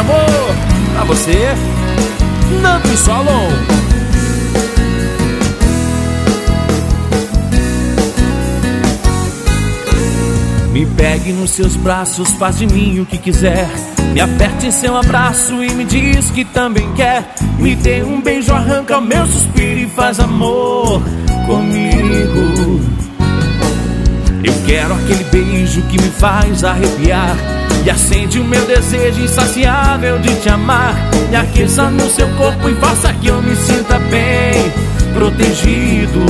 amor pra você, Nando e Solon. Me pegue nos seus braços, faz de mim o que quiser. Me aperte em seu abraço e me diz que também quer. Me dê um beijo, arranca o meu suspiro e faz amor comigo. Eu quero aquele beijo que me faz arrepiar e acende o meu desejo insaciável de te amar. Me aqueça no seu corpo e faça que eu me sinta bem protegido.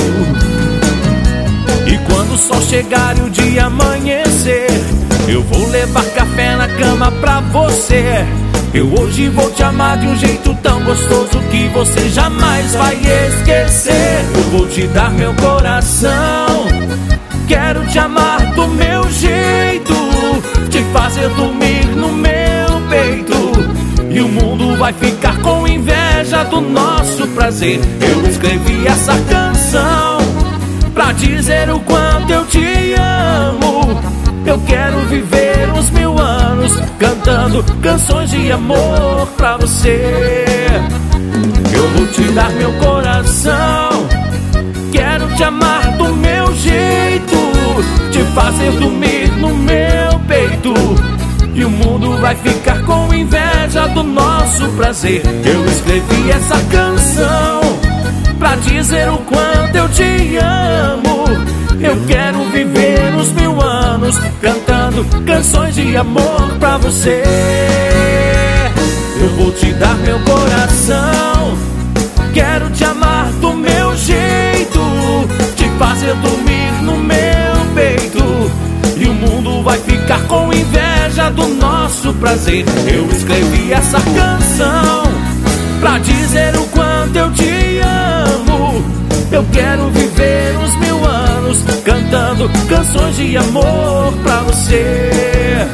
E quando o sol chegar e o dia amanhecer, eu vou levar café na cama pra você. Eu hoje vou te amar de um jeito tão gostoso que você jamais vai esquecer. Eu vou te dar meu coração, quero te amar do meu jeito, te fazer dormir no meu peito. E o mundo vai ficar com inveja do nosso prazer. Eu escrevi essa canção pra dizer o quanto eu te amo. Eu quero viver uns 1000 anos cantando canções de amor pra você. Eu vou te dar meu coração, quero te amar do meu jeito, te fazer dormir no meu peito. E o mundo vai ficar com inveja do nosso prazer. Eu escrevi essa canção pra dizer o quanto eu te amo. Eu quero viver uns 1000 anos cantando canções de amor pra você. Eu vou te dar meu coração, quero te amar do meu jeito, te fazer dormir no meu peito. E o mundo vai ficar com inveja do nosso prazer. Eu escrevi essa canção pra dizer o quanto eu te amo. Eu quero viver uns 1000 anos cantando canções de amor pra você.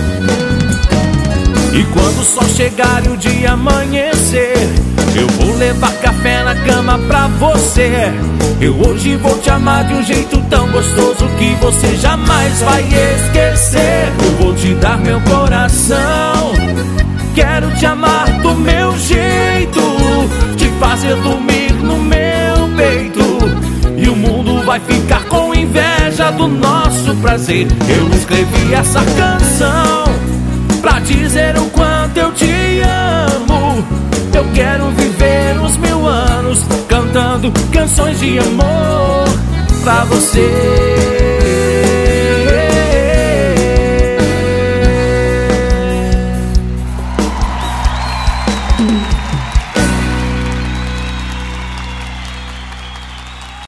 E quando o sol chegar e o dia amanhecer, eu vou levar café na cama pra você. Eu hoje vou te amar de um jeito tão gostoso que você jamais vai esquecer. Eu vou te dar meu coração, quero te amar do meu jeito, te fazer dormir no meu peito. E o mundo vai ficar com inveja do nosso prazer. Eu escrevi essa canção pra dizer o quanto eu te amo. Eu quero viver uns 1000 anos cantando canções de amor pra você.